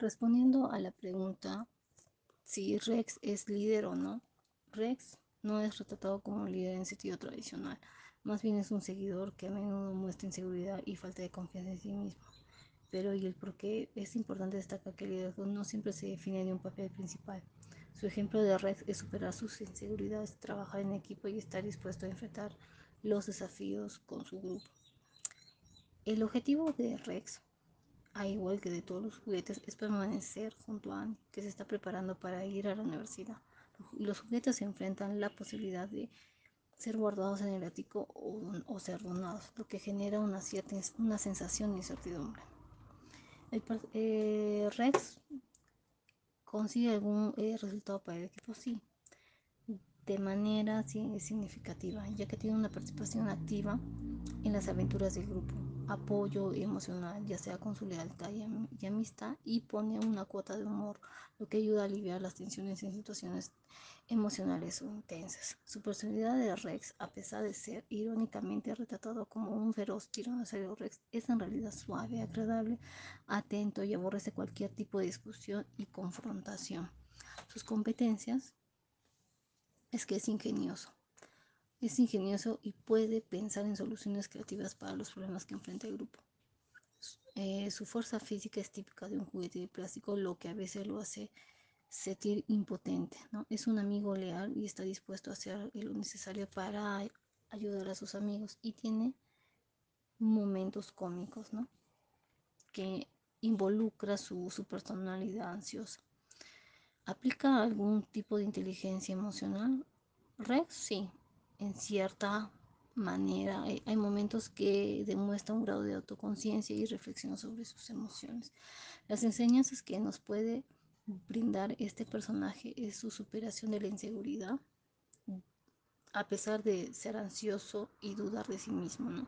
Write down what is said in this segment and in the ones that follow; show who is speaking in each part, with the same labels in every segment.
Speaker 1: Respondiendo a la pregunta si Rex es líder o no, Rex no es retratado como un líder en sentido tradicional, más bien es un seguidor que a menudo muestra inseguridad y falta de confianza en sí mismo. Pero y el por qué es importante destacar que el liderazgo no siempre se define de un papel principal. Su ejemplo de Rex es superar sus inseguridades, trabajar en equipo y estar dispuesto a enfrentar los desafíos con su grupo. El objetivo de Rex, a igual que de todos los juguetes, es permanecer junto a Annie, que se está preparando para ir a la universidad. Los juguetes se enfrentan la posibilidad de ser guardados en el ático o ser donados, lo que genera una sensación de incertidumbre. Rex consigue algún resultado para el equipo, sí, de manera significativa, ya que tiene una participación activa en las aventuras del grupo, apoyo emocional, ya sea con su lealtad y amistad, y pone una cuota de humor, lo que ayuda a aliviar las tensiones en situaciones emocionales o intensas. Su personalidad de Rex, a pesar de ser irónicamente retratado como un feroz tiranosaurio Rex, es en realidad suave, agradable, atento y aborrece cualquier tipo de discusión y confrontación. Sus competencias es que es ingenioso y puede pensar en soluciones creativas para los problemas que enfrenta el grupo. Su fuerza física es típica de un juguete de plástico, lo que a veces lo hace sentir impotente, ¿no? Es un amigo leal y está dispuesto a hacer lo necesario para ayudar a sus amigos, y tiene momentos cómicos, ¿no? Que involucra su personalidad ansiosa. ¿Aplica algún tipo de inteligencia emocional? Rex, sí, en cierta manera. Hay momentos que demuestra un grado de autoconciencia y reflexión sobre sus emociones. Las enseñanzas que nos puede brindar este personaje es su superación de la inseguridad, a pesar de ser ansioso y dudar de sí mismo, ¿no?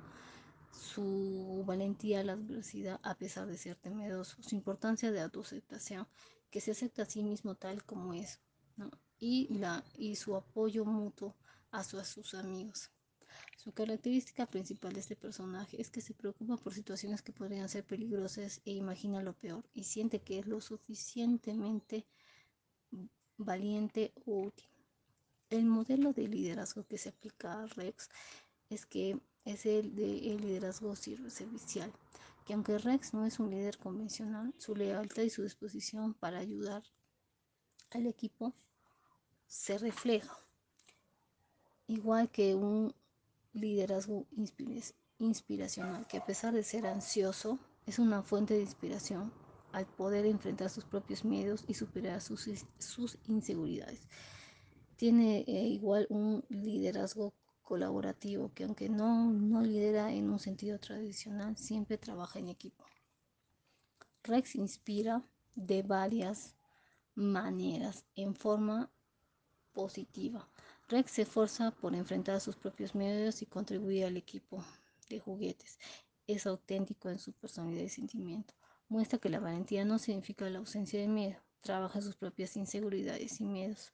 Speaker 1: Su valentía a la adversidad, a pesar de ser temeroso, su importancia de autoaceptación, que se acepta a sí mismo tal como es, ¿no? Y su apoyo mutuo a sus amigos. Su característica principal de este personaje es que se preocupa por situaciones que podrían ser peligrosas e imagina lo peor y siente que es lo suficientemente valiente o útil. El modelo de liderazgo que se aplica a Rex es que es el de el liderazgo servicial, que aunque Rex no es un líder convencional, su lealtad y su disposición para ayudar al equipo se refleja, igual que un liderazgo inspiracional, que a pesar de ser ansioso, es una fuente de inspiración al poder enfrentar sus propios miedos y superar sus inseguridades. Tiene igual un liderazgo colaborativo, que aunque no lidera en un sentido tradicional, siempre trabaja en equipo. Rex inspira de varias maneras, en forma positiva. Rex se esfuerza por enfrentar sus propios miedos y contribuir al equipo de juguetes. Es auténtico en su personalidad y sentimiento. Muestra que la valentía no significa la ausencia de miedo. Trabaja sus propias inseguridades y miedos.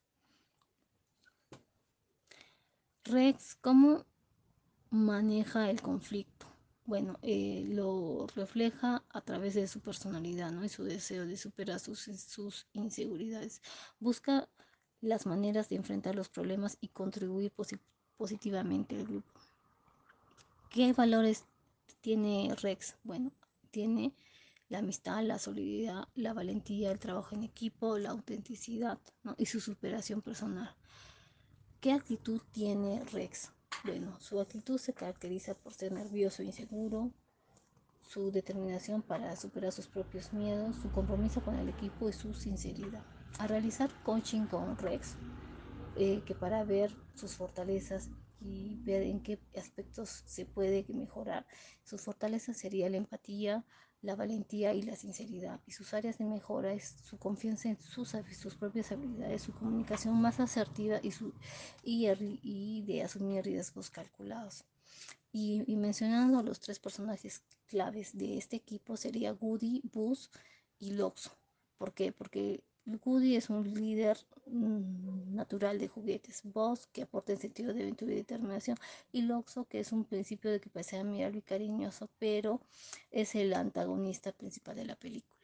Speaker 1: Rex, ¿cómo maneja el conflicto? Bueno, lo refleja a través de su personalidad, ¿no? Y su deseo de superar sus inseguridades. Busca las maneras de enfrentar los problemas y contribuir positivamente al grupo. ¿Qué valores tiene Rex? Bueno, tiene la amistad, la solidaridad, la valentía, el trabajo en equipo, la autenticidad, ¿no? Y su superación personal. ¿Qué actitud tiene Rex? Bueno, su actitud se caracteriza por ser nervioso e inseguro, su determinación para superar sus propios miedos, su compromiso con el equipo y su sinceridad. Al realizar coaching con Rex, que para ver sus fortalezas y ver en qué aspectos se puede mejorar. Sus fortalezas sería la empatía, la valentía y la sinceridad. Y sus áreas de mejora es su confianza en sus propias habilidades, su comunicación más asertiva y de asumir riesgos calculados. Y mencionando los tres personajes claves de este equipo sería Woody, Buzz y Loxo. ¿Por qué? Porque Woody es un líder natural de juguetes, Buzz que aporta el sentido de aventura y determinación, y Loxo que es un principio de que parece amigable y cariñoso, pero es el antagonista principal de la película.